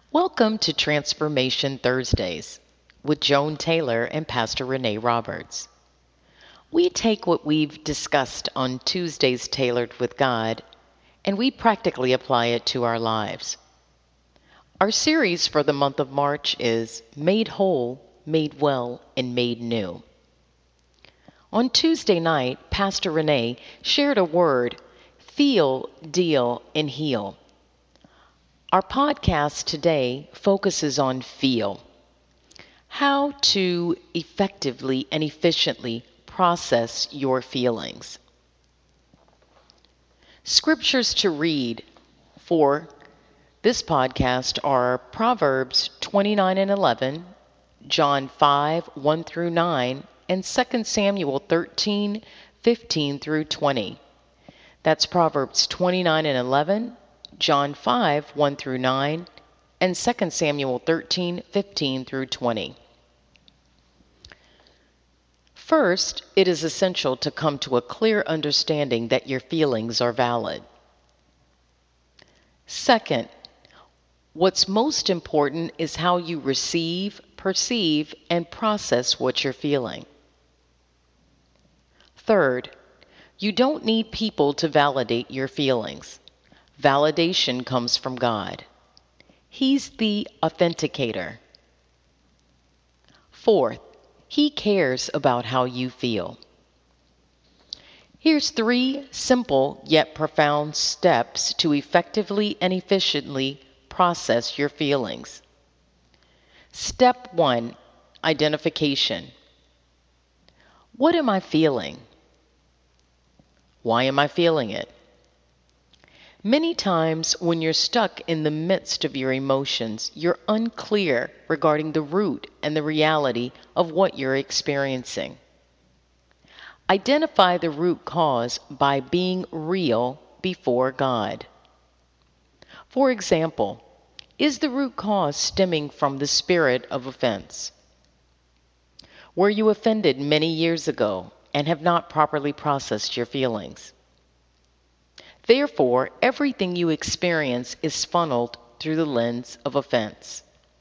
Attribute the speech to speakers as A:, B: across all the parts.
A: Welcome to Transformation Thursdays with Joan Taylor and Pastor Renee Roberts. We take what we've discussed on Tuesdays Tailored with God and we practically apply it to our lives. Our series for the month of March is Made Whole, Made Well, and Made New. On Tuesday night, Pastor Renee shared a word, feel, deal, and heal. Our podcast today focuses on feel. How to effectively and efficiently process your feelings. Scriptures to read for this podcast are Proverbs 29:11, John 5:1-9, and 2 Samuel 13:15-20. That's Proverbs 29:11, John 5:1-9, and 2 Samuel 13:15-20. First, it is essential to come to a clear understanding that your feelings are valid. Second, what's most important is how you receive, perceive, and process what you're feeling. Third, you don't need people to validate your feelings. Validation comes from God. He's the authenticator. Fourth, He cares about how you feel. Here's 3 simple yet profound steps to effectively and efficiently process your feelings. Step 1, identification. What am I feeling? Why am I feeling it? Many times when you're stuck in the midst of your emotions, you're unclear regarding the root and the reality of what you're experiencing. Identify the root cause by being real before God. For example, is the root cause stemming from the spirit of offense? Were you offended many years ago and have not properly processed your feelings? Therefore, everything you experience is funneled through the lens of offense.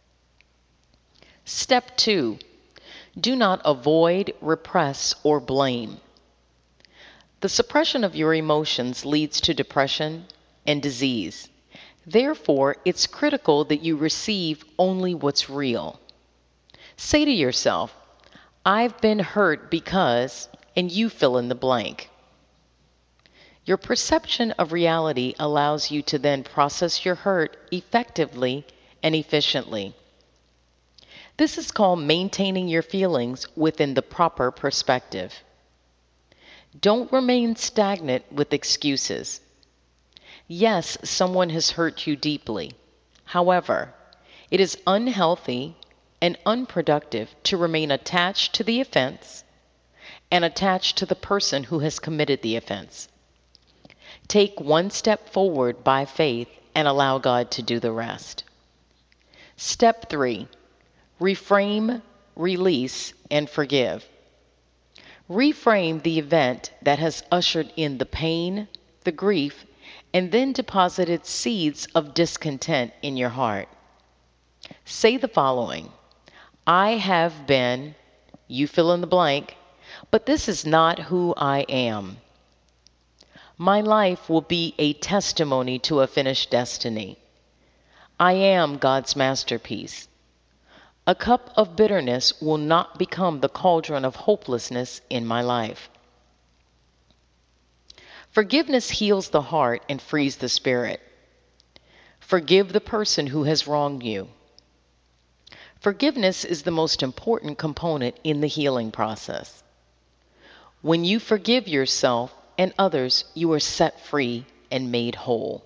A: Step 2, do not avoid, repress, or blame. The suppression of your emotions leads to depression and disease. Therefore, it's critical that you receive only what's real. Say to yourself, I've been hurt because, and you fill in the blank. Your perception of reality allows you to then process your hurt effectively and efficiently. This is called maintaining your feelings within the proper perspective. Don't remain stagnant with excuses. Yes, someone has hurt you deeply. However, it is unhealthy and unproductive to remain attached to the offense and attached to the person who has committed the offense. Take one step forward by faith and allow God to do the rest. Step 3, reframe, release, and forgive. Reframe the event that has ushered in the pain, the grief, and then deposited seeds of discontent in your heart. Say the following, I have been, you fill in the blank, but this is not who I am. My life will be a testimony to a finished destiny. I am God's masterpiece. A cup of bitterness will not become the cauldron of hopelessness in my life. Forgiveness heals the heart and frees the spirit. Forgive the person who has wronged you. Forgiveness is the most important component in the healing process. When you forgive yourself and others, you are set free and made whole.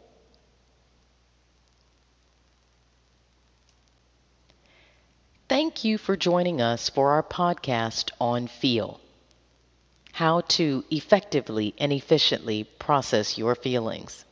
A: Thank you for joining us for our podcast on Feel, how to effectively and efficiently process your feelings.